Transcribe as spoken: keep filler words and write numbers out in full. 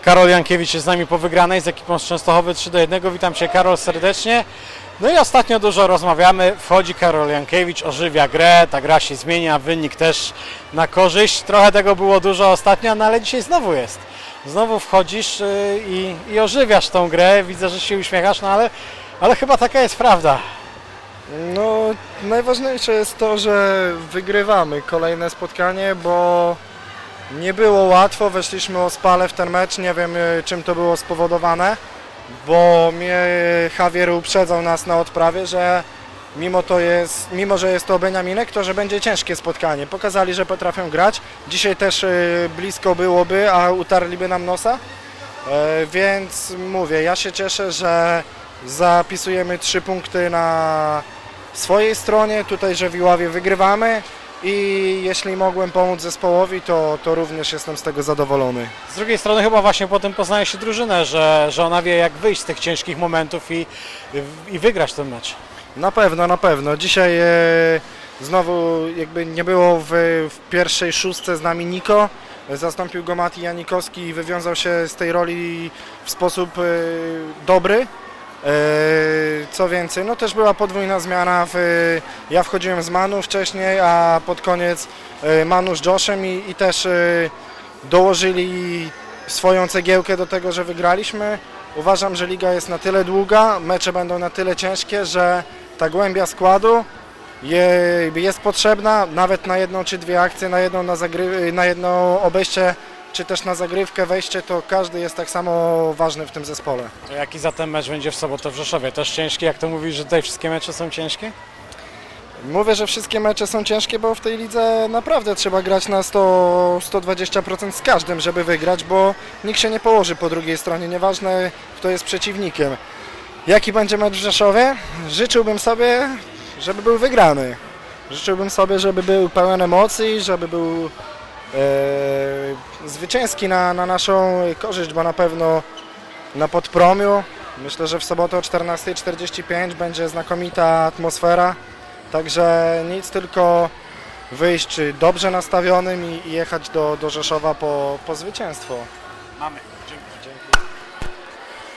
Karol Jankiewicz jest z nami po wygranej z ekipą z Częstochowy trzy do jednego. Witam Cię, Karol, serdecznie. No i ostatnio dużo rozmawiamy. Wchodzi Karol Jankiewicz, ożywia grę, ta gra się zmienia, wynik też na korzyść. Trochę tego było dużo ostatnio, no ale dzisiaj znowu jest. Znowu wchodzisz i, i ożywiasz tą grę. Widzę, że się uśmiechasz, no ale, ale chyba taka jest prawda. No, najważniejsze jest to, że wygrywamy kolejne spotkanie, bo nie było łatwo, weszliśmy ospale w ten mecz, nie wiem czym to było spowodowane, bo mnie Javier uprzedzał nas na odprawie, że mimo, to jest, mimo że jest to Beniaminek, to że będzie ciężkie spotkanie. Pokazali, że potrafią grać, dzisiaj też blisko byłoby, a utarliby nam nosa, więc mówię, ja się cieszę, że zapisujemy trzy punkty na swojej stronie, tutaj że w Iławie wygrywamy i jeśli mogłem pomóc zespołowi, to, to również jestem z tego zadowolony. Z drugiej strony chyba właśnie po tym poznaje się drużynę, że, że ona wie jak wyjść z tych ciężkich momentów i, i wygrać ten mecz. Na pewno, na pewno. Dzisiaj e, znowu jakby nie było w, w pierwszej szóstce z nami Niko, zastąpił go Mati Janikowski i wywiązał się z tej roli w sposób e, dobry. Co więcej, no też była podwójna zmiana, w, ja wchodziłem z Manu wcześniej, a pod koniec Manu z Joshem i, i też dołożyli swoją cegiełkę do tego, że wygraliśmy. Uważam, że liga jest na tyle długa, mecze będą na tyle ciężkie, że ta głębia składu je, jest potrzebna nawet na jedną czy dwie akcje, na jedną, na zagry, na jedno obejście czy też na zagrywkę, wejście, to każdy jest tak samo ważny w tym zespole. To jaki zatem mecz będzie w sobotę w Rzeszowie? Też ciężki, jak to mówisz, że tutaj wszystkie mecze są ciężkie? Mówię, że wszystkie mecze są ciężkie, bo w tej lidze naprawdę trzeba grać na sto do stu dwudziestu procent z każdym, żeby wygrać, bo nikt się nie położy po drugiej stronie, nieważne kto jest przeciwnikiem. Jaki będzie mecz w Rzeszowie? Życzyłbym sobie, żeby był wygrany. Życzyłbym sobie, żeby był pełen emocji, żeby był Yy, zwycięski na, na naszą korzyść, bo na pewno na Podpromiu, myślę, że w sobotę o czternasta czterdzieści pięć będzie znakomita atmosfera, także nic, tylko wyjść dobrze nastawionym i, i jechać do, do Rzeszowa po, po zwycięstwo. Mamy.